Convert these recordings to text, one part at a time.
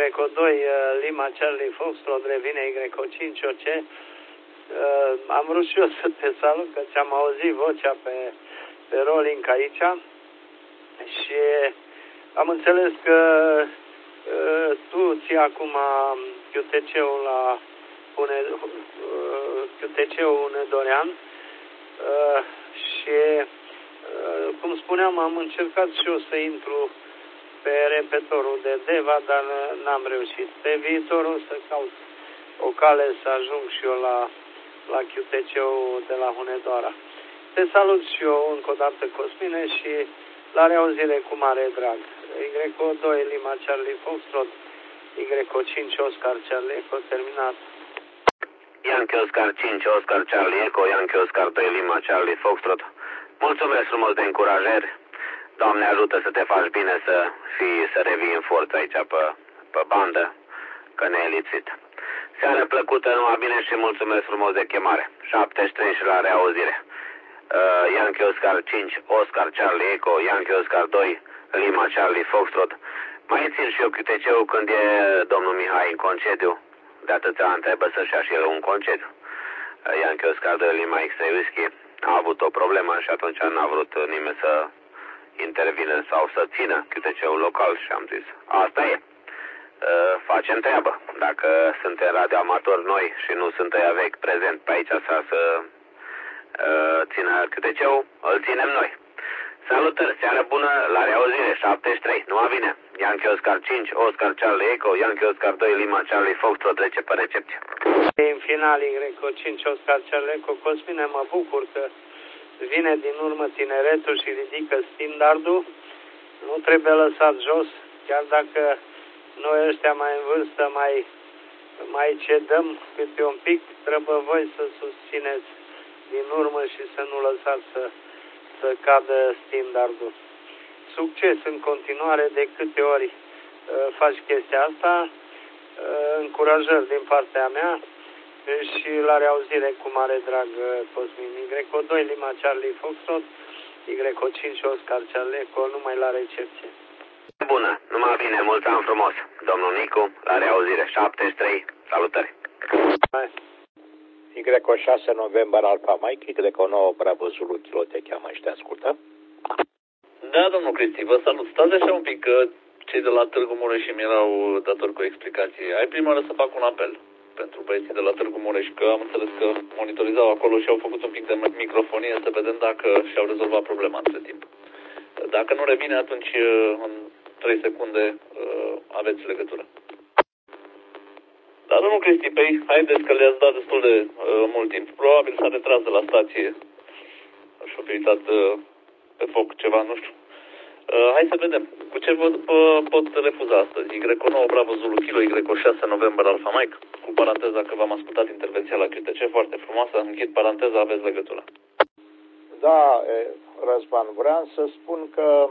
Y2 Lima Charlie Foxtrot revine Y5 OC. Am vrut și eu să te salut, că ți-am auzit vocea pe rolling aici și am înțeles că tu ții acum QTC-ul la QTC-ul Nedorean și cum spuneam, am încercat și eu să intru pe repetorul de Deva, dar n-am reușit. Pe viitor o să caut o cale să ajung și eu la QTC-ul de la Hunedoara. Te salut și eu încă o dată, Cosmine, și la reauzire cu mare drag. Y2 Lima Charlie Foxtrot, Y5 Oscar Charlie Echo, terminat. Yankee Oscar 5 Oscar Charlie Echo, Yankee Oscar 2 Lima Charlie Foxtrot. Mulțumesc frumos de încurajări. Doamne ajută să te faci bine, să revii în forță aici pe bandă, că ne-ai lipsit. Seară plăcută, numai bine și mulțumesc frumos de chemare. 73 și la reauzire. Yankee Oscar 5 Oscar Charlie Echo, Yankee Oscar 2 Lima Charlie Foxtrot. Mai țin și eu QTC-ul când e domnul Mihai în concediu. De atâția ani trebuie să-și ia și el un concediu. Yankee Oscar 2 Lima X3 Whisky a avut o problemă și atunci n-a vrut nimeni să intervine sau să țină QTC-ul local și am zis, asta e. Facem treabă. Dacă suntem radioamatori noi și nu sunt ăia vechi prezent pe aici să țină QTC-ul, îl ținem noi. Salutări, seară bună, la reauzire, 73, numai bine. Yankee Oscar 5, Oscar Charlie Echo, Yankee Oscar 2, Lima Charlie Foxtrot, trece pe recepție. În final, Y5 Oscar Charlie Echo, Cosmine, mă bucur că vine din urmă tineretul și ridică standardul. Nu trebuie lăsat jos, chiar dacă noi ăștia mai în vârstă mai cedăm câte un pic, trebuie voi să susțineți din urmă și să nu lăsați să cadă standardul. Succes în continuare, de câte ori faci chestia asta, încurajări din partea mea și la reauzire cu mare drag, Cosmin. Y2 Lima Charlie Foxtrot, Y5 Oscar Charlie Echo, numai la recepție. Bună, numai bine, mulți ani frumos. Domnul Nicu, la reauzire, 73, salutări. Hai. Y6 November Alpha Mike, Y9 Bravo Zulu Kilo, te cheamă și te ascultă. Da, domnul Cristi, vă salut. Stați așa un pic, că cei de la Târgu Mureș mi erau datori cu explicații. Ai prima oară să fac un apel pentru băieții de la Târgu Mureș, că am înțeles că monitorizau acolo și au făcut un pic de microfonie, să vedem dacă și-au rezolvat problema între timp. Dacă nu revine, atunci în 3 secunde aveți legătură. Dar domnul Cristi, păi, haideți că le-ați dat destul de mult timp. Probabil s-a retras de la stație și-a uitat pe foc ceva, nu știu. Hai să vedem. Cu ce pot refuza astăzi? Y9 Bravo Zulu Kilo, Y6 November Alpha Mike, cu paranteza că v-am ascultat intervenția la QTC, foarte frumoasă. Închid paranteza, aveți legătura. Da, Răzvan, vreau să spun că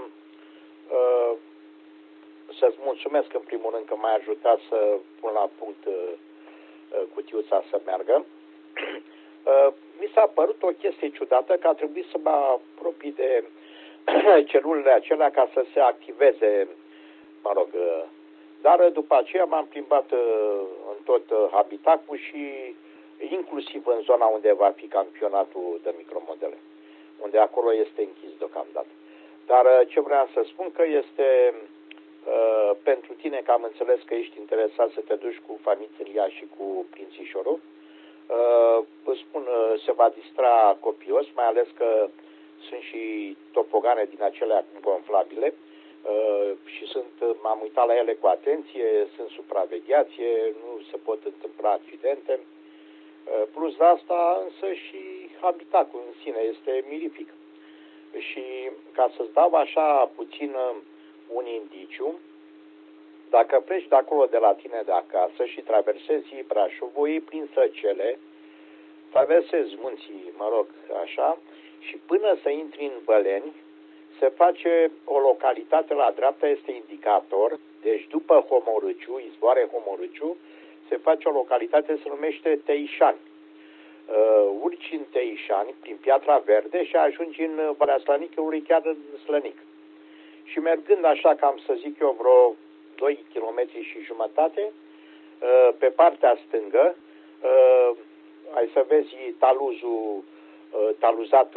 să-ți mulțumesc în primul rând că m-ai ajutat să pun la punct cutiuța să meargă. Mi s-a părut o chestie ciudată că a trebuit să mă apropii de celulele acelea ca să se activeze, mă rog, dar după aceea m-am plimbat în tot habitacul și inclusiv în zona unde va fi campionatul de micromodele, unde acolo este închis deocamdată. Dar ce vreau să spun că este pentru tine, că am înțeles că ești interesat să te duci cu familia și cu prințișorul, îți spun, se va distra copios, mai ales că sunt și topogane din acelea gonflabile și m-am uitat la ele cu atenție, sunt supravegheație, nu se pot întâmpla accidente. Plus de asta însă și habitatul în sine este mirific. Și ca să-ți dau așa puțin un indiciu, dacă pleci de acolo de la tine de acasă și traversezi Brașovul, iei prin Săcele, traversezi munții, mă rog, așa, și până să intri în Băleni, se face o localitate la dreapta, este indicator, deci după Homorâciu, izvoare Homorâciu, se face o localitate, se numește Teișani. Urci în Teișani, prin Piatra Verde și ajungi în Valea Slănicului, chiar în Slănic. Și mergând așa, cam să zic eu, vreo 2 km și jumătate, pe partea stângă, ai să vezi taluzat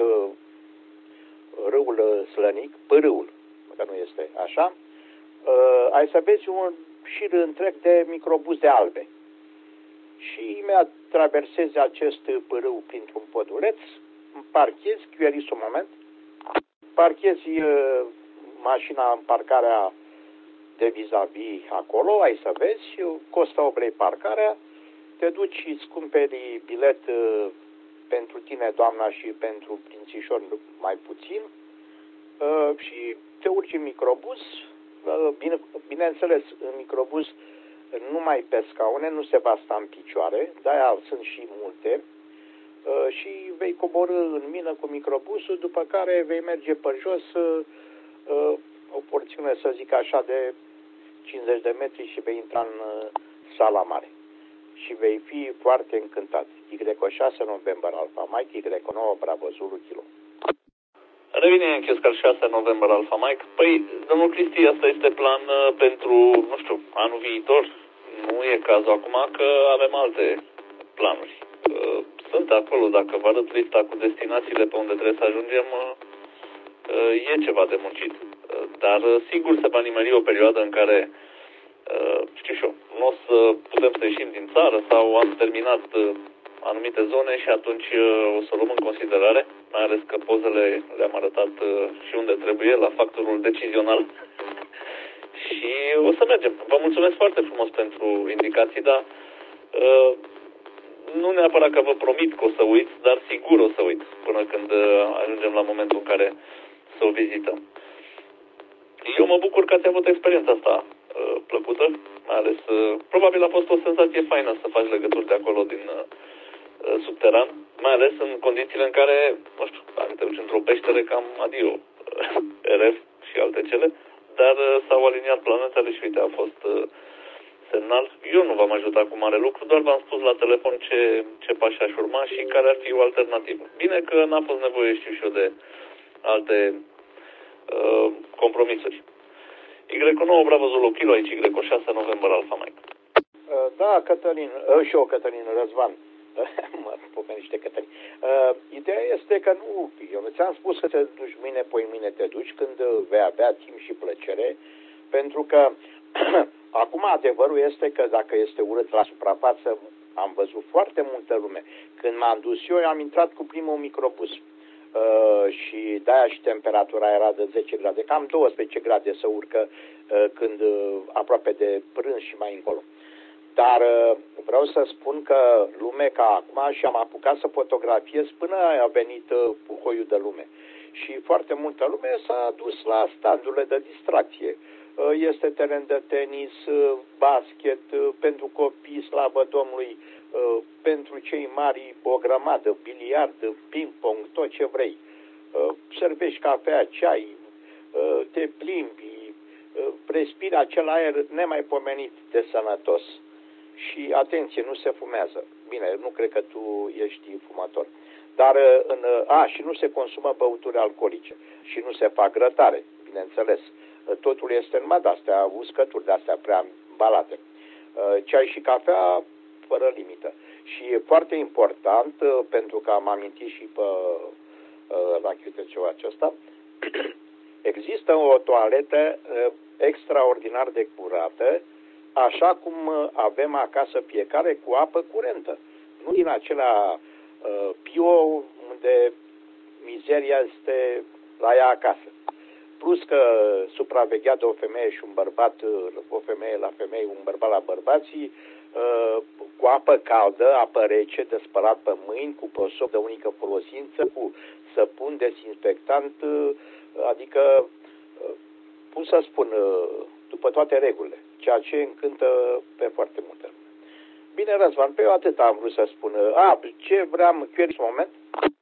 râul Slănic, pârâul, că nu este așa, ai să vezi un șir întreg de microbuze albe. Și imediat traversezi acest pârâu printr-un pădureț, parchezi, chiueriți un moment, parchezi mașina în parcarea de vis-a-vis acolo, ai să vezi, costă 8 lei parcarea, te duci și îți cumperi bilet pentru tine, doamna, și pentru prințișor mai puțin și te urci în microbuz. Bineînțeles, în microbuz numai pe scaune, nu se va sta în picioare, de-aia sunt și multe, și vei coborî în mină cu microbuzul, după care vei merge pe jos o porțiune, să zic așa, de 50 de metri și vei intra în sala mare. Și vei fi foarte încântat. Y6 November Alpha Mike, Y9 Bravo Zulu Kilo. Revine în Chioscar 6 November Alpha Mike. Păi, domnul Cristi, asta este plan pentru, nu știu, anul viitor. Nu e cazul acum că avem alte planuri. Sunt acolo, dacă vă arăt lista cu destinațiile pe unde trebuie să ajungem, e ceva de muncit. Dar sigur se va nimeri o perioadă în care, știu și eu, nu o să putem să ieșim din țară sau am terminat anumite zone și atunci o să luăm în considerare, mai ales că pozele le-am arătat și unde trebuie, la factorul decizional. Și o să mergem. Vă mulțumesc foarte frumos pentru indicații, dar nu neapărat că vă promit că o să uit, dar sigur o să uit până când ajungem la momentul în care să o vizităm. Eu mă bucur că ați avut experiența asta plăcută, mai ales, probabil a fost o senzație faină să faci legături de acolo din subteran, mai ales în condițiile în care, nu știu, dacă te duci într-o peștere cam adio, RF și alte cele, dar s-au aliniat planetele și uite, a fost semnal. Eu nu v-am ajutat cu mare lucru, doar v-am spus la telefon ce pași aș urma și care ar fi o alternativă. Bine că n-a fost nevoie, știu și eu, de alte compromisuri. Y9 Bravo Zulu Kilo, aici Y6 November Alpha Mike. Da, Cătălin, și eu, Cătălin, Răzvan. Mă pomeniște Cătălin. Ideea este că nu, eu ți-am spus că te duci mâine, poi mâine te duci când vei avea timp și plăcere, pentru că acum adevărul este că dacă este urât la suprafață, am văzut foarte multă lume. Când m-am dus eu am intrat cu primul microbus. Și de-aia și temperatura era de 10 grade, cam 12 grade să urcă când aproape de prânz și mai încolo. Dar vreau să spun că lume ca acum și am apucat să fotografiez până a venit puhoiul de lume. Și foarte multă lume s-a dus la standurile de distracție. Este teren de tenis, basket, pentru copii, slavă Domnului, pentru cei mari o grămadă, biliard, ping-pong, tot ce vrei. Servești cafea, ceai, te plimbi, respiri acel aer nemaipomenit de sănătos. Și atenție, nu se fumează. Bine, nu cred că tu ești fumător. Dar, și nu se consumă băuturi alcoolice și nu se fac grătare, bineînțeles. Totul este numai de-astea, uscături de-astea prea ambalate. Ceai și cafea fără limită. Și e foarte important, pentru că am amintit și pe la chiutețul acesta, există o toaletă extraordinar de curată, așa cum avem acasă fiecare, cu apă curentă. Nu din acelea bio, unde mizeria este la ea acasă. Plus că supravegheat de o femeie și un bărbat, o femeie la femei, un bărbat la bărbații, cu apă caldă, apă rece, de spălat pe mâini, cu prosop de unică folosință, cu săpun dezinfectant, adică, cum să spun, după toate regulile, ceea ce încântă pe foarte multe lume. Bine, Răzvan, pe eu atât am vrut să spun. Ce vreau, chiar în moment,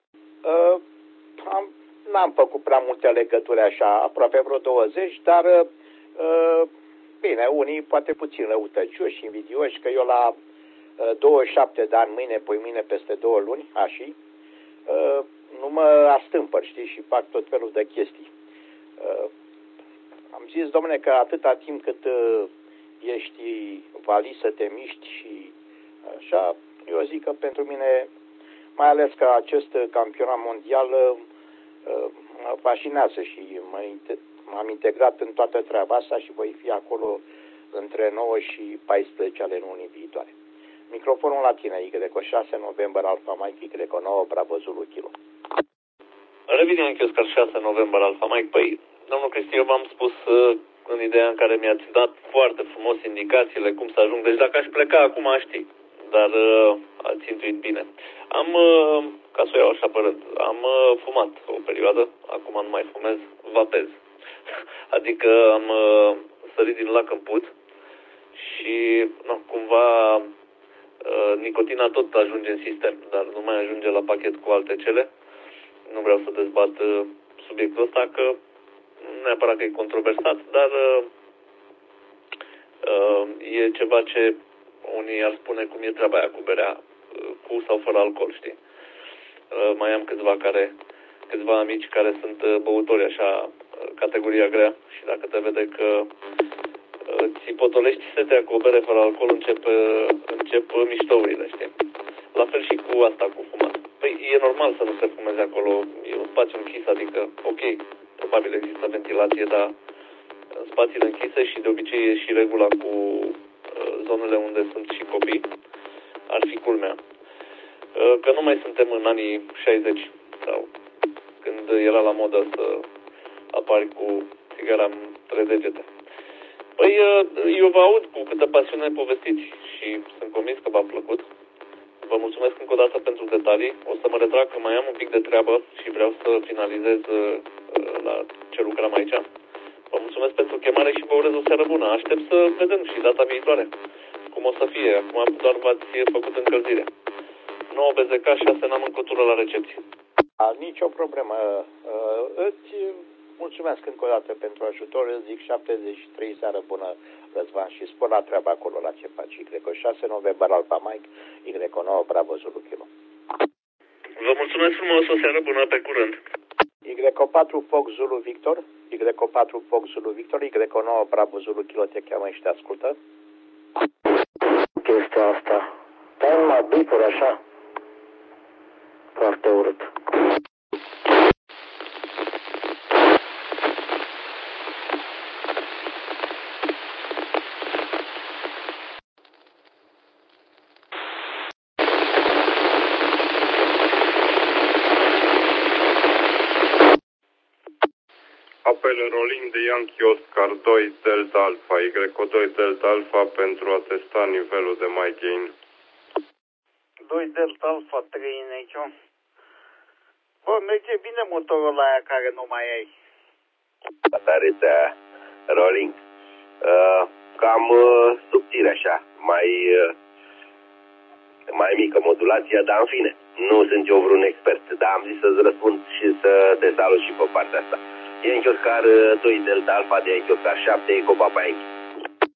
n-am făcut prea multe legături așa, aproape vreo 20, dar bine, unii poate puțin răutăcioși, invidioși, că eu la 27 de ani, mâine, peste 2 luni, așa, nu mă astâmpăr, știi, și fac tot felul de chestii. Am zis, domnule, că atâta timp cât ești vali să te miști și așa, eu zic că pentru mine, mai ales că acest campionat mondial mă fascinează și m-am integrat în toată treaba asta și voi fi acolo între 9 și 14 ale lunii viitoare. Microfonul la tine, Y6 November Alfa Mike, Y9 Bravo Zulu Kilo. Revine în Oscar 6 November Alfa Mike. Păi, domnul Cristi, eu v-am spus în ideea în care mi-ați dat foarte frumos indicațiile cum să ajung. Deci dacă aș pleca acum, aș ști. Dar ați intuit bine. Am, ca să o iau așa părând, am fumat o perioadă, acum nu mai fumez, vapez. Adică am sărit din lac în put și cumva nicotina tot ajunge în sistem, dar nu mai ajunge la pachet cu alte cele. Nu vreau să dezbat subiectul ăsta, că nu neapărat că e controversat, dar e ceva ce unii ar spune cum e treaba aia cu berea, cu sau fără alcool, știi? Mai am câțiva amici care sunt băutori așa, categoria grea, și dacă te vede că ți potolești setea cu o bere fără alcool, încep miștourile, știi? La fel și cu asta, cu fumat. Păi e normal să nu se fumeze acolo, e un spațiu închis, adică, ok, probabil există ventilație, dar în spațiile închise, și de obicei e și regula cu zonele unde sunt și copii, ar fi culmea. Că nu mai suntem în anii 60 sau când era la modă să apari cu țigara în 3 degete. Păi eu vă aud cu câtă pasiune povestiți și sunt convins că v-a plăcut. Vă mulțumesc încă o dată pentru detalii. O să mă retrag că mai am un pic de treabă și vreau să finalizez la ce lucram aici. Vă mulțumesc pentru chemare și vă urez o seară bună. Aștept să vedem și data viitoare cum o să fie. Acum doar v-ați făcut încălzire. 9 BZK, 6 n-am încătură la recepție. Nici o problemă. Îți mulțumesc încă o dată pentru ajutor. Îți zic 73 seară bună, Răzvan, și spor la treaba acolo la ce faci. Y6 November Alfa Mike, Y9 Bravo Zulu Kilo. Vă mulțumesc frumos, o seară bună, pe curând. Y4 Fox Zulu Victor, Y4 Fox Zulu Victor, Y9 Bravo Zulu Kilo te cheamă și te ascultă. Chestia asta. Stai numai bipuri așa. Foarte urât. Apel rolling de Yankee Oscar 2 Delta Alpha, Y2 Delta Alpha pentru a testa nivelul de my gain. 2 Delta Alpha 3 în aici. Bă, merge bine motorul ăla aia care nu mai ai. Bateria rolling. Cam subțire așa, mai mică modulația, dar în fine, nu sunt eu vreun expert, dar am zis să-ți răspund și să te salut și pe partea asta. Yankee Oscar 2 Delta Alpha de Yankee Oscar 7 Eco Papa Yankee.